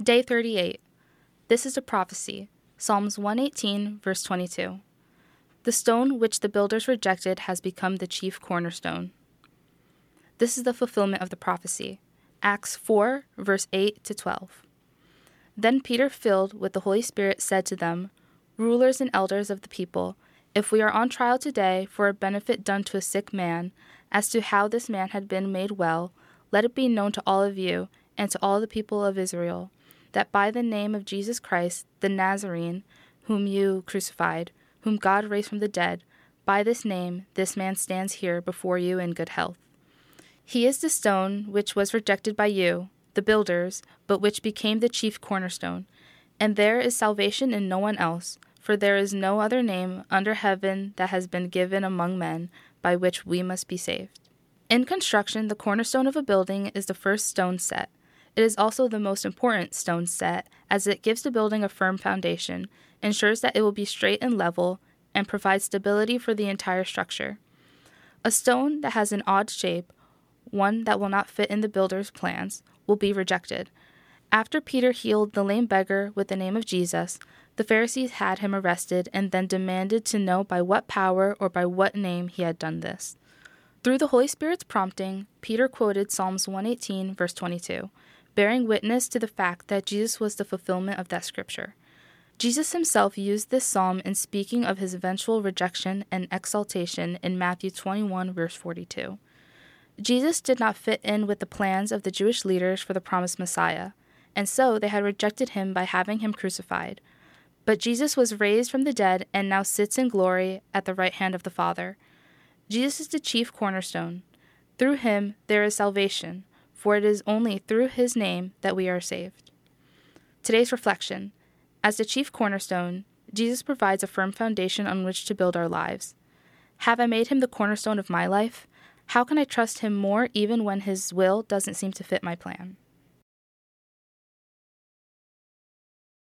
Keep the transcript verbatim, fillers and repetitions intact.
Day thirty-eight. This is a prophecy. Psalms one eighteen, verse twenty-two. The stone which the builders rejected has become the chief cornerstone. This is the fulfillment of the prophecy. Acts four, verse eight to twelve. Then Peter, filled with the Holy Spirit, said to them, Rulers and elders of the people, if we are on trial today for a benefit done to a sick man, as to how this man had been made well, let it be known to all of you and to all the people of Israel, that by the name of Jesus Christ, the Nazarene, whom you crucified, whom God raised from the dead, by this name this man stands here before you in good health. He is the stone which was rejected by you, the builders, but which became the chief cornerstone. And there is salvation in no one else, for there is no other name under heaven that has been given among men by which we must be saved. In construction, the cornerstone of a building is the first stone set. It is also the most important stone set, as it gives the building a firm foundation, ensures that it will be straight and level, and provides stability for the entire structure. A stone that has an odd shape, one that will not fit in the builder's plans, will be rejected. After Peter healed the lame beggar with the name of Jesus, the Pharisees had him arrested and then demanded to know by what power or by what name he had done this. Through the Holy Spirit's prompting, Peter quoted Psalms one eighteen, verse twenty-two, bearing witness to the fact that Jesus was the fulfillment of that scripture. Jesus himself used this psalm in speaking of his eventual rejection and exaltation in Matthew twenty-one, verse forty-two. Jesus did not fit in with the plans of the Jewish leaders for the promised Messiah, and so they had rejected him by having him crucified. But Jesus was raised from the dead and now sits in glory at the right hand of the Father. Jesus is the chief cornerstone. Through him there is salvation, for it is only through his name that we are saved. Today's reflection. As the chief cornerstone, Jesus provides a firm foundation on which to build our lives. Have I made him the cornerstone of my life? How can I trust him more even when his will doesn't seem to fit my plan?